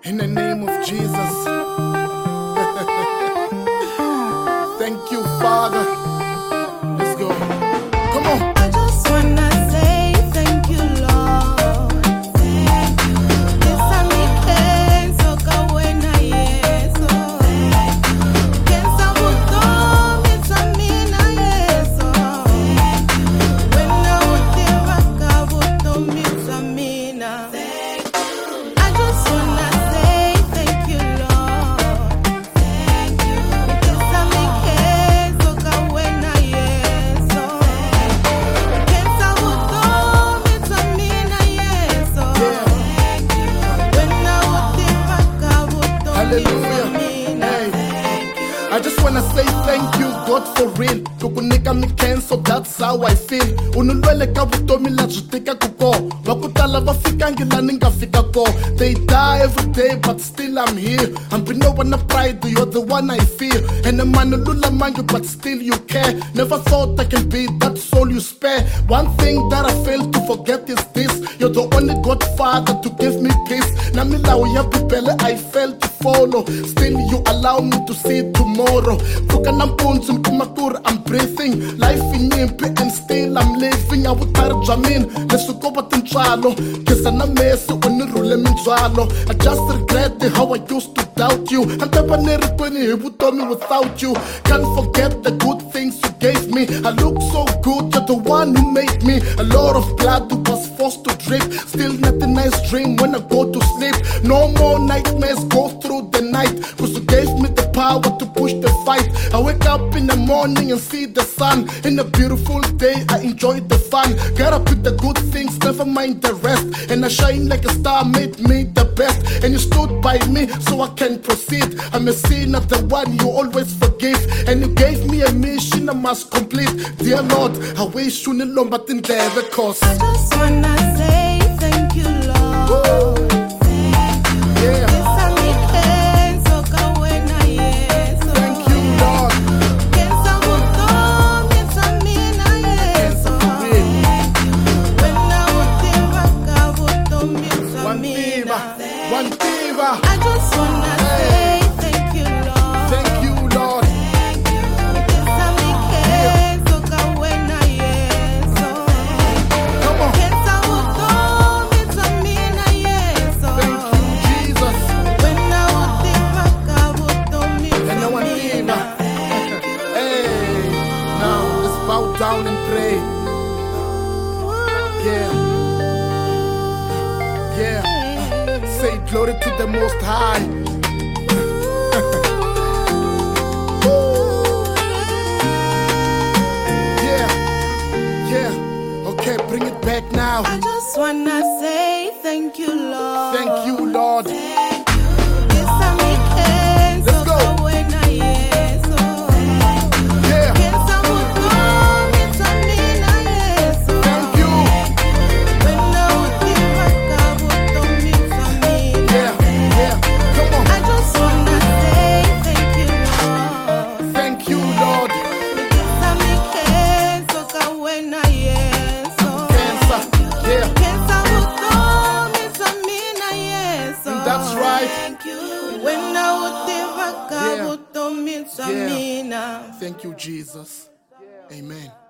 In the name of Jesus. Thank you, Father. Let's go. Come on. I just wanna say thank you, Lord. Thank you. Kesa mikenzo kawena Yesu. Kesa vutomi tsamina Yesu. Wena utiraka vutomi tsamina. I just wanna say thank you, Lord. Thank you. Kesa mikenzo kawena Yesu. Kesa vutomi tsamina Yesu. Wena utiraka vutomi Hallelujah. tsamina. Hey. I just wanna say thank you, God, for real. Kukunika mi cancel, that's how I feel. Unulwele ka vutomi la byi tekaku ko. Va ku tala va fikangi la ni nga fika ko. They die every day, but still I'm here. I'm been no one of pride, you're the one I feel. And the man lulamangi, but still you care. Never thought I can be that soul you spare. One thing that I fail to forget is this: you're the only Godfather to give me peace. Namilawo ya bibele I fail to follow. Still you allow me to see tomorrow. Fuka nampunzi mpumakura, I'm breathing. Life in yimpi and still I'm living. I would jamin lesukoba tinchalo. Kesa na mesi unirule minjalo. I just regret how I used to doubt you. And never told me without you. Can't forget the good things you gave me. I look so good, you're the one who made me. A lot of blood was forced to drip. Still not a nice dream when I go to sleep. No more nightmares go through the night. Cause you gave me the power to push the fight. I wake up in the morning and see the sun. In a beautiful day, I enjoy the fun. Gotta pick the good things, never mind the rest. And I shine like a star, made me the best. And you stood by me so I can proceed. I'm a sinner, the one you always forgive. And you gave me a mission I must complete. Dear Lord, I wish you knew lomba tindleve cause I just wanna say thank you, Lord. yeah. Kesa mikenzo kawena Yesu. Thank you, Lord. Kesa vutomi tsamina Yesu. Wena utiraka vutomi tsamina. One diva. I just wanna say thank you, Lord. Thank you, Lord. Kesa mikenzo kawena Yesu. Come on. Kesa vutomi tsamina Yesu. Thank you, Jesus. Wena utiraka vutomi And now one diva. Hey, now let's bow down and pray. Yeah. Yeah. Say glory to the Most High. Yeah. Yeah. Okay, bring it back now. I just wanna say thank you, Lord. Thank you, Lord. Thank you. Kesa mikenzo Let's go. kawena Yesu. Yeah. Kesa vutomi tsamina Yesu. Thank you. Wena utiraka vutomi tsamina. Yeah. Yeah. Come on. I just wanna say thank you, Lord. Thank you, Lord. Kesa mikenzo kawena Yesu. Cancer. Yeah. Kesa vutomi tsamina Yesu. That's right. Thank you. Wena utiraka Yeah. vutomi tsamina. Thank you, Jesus. Amen.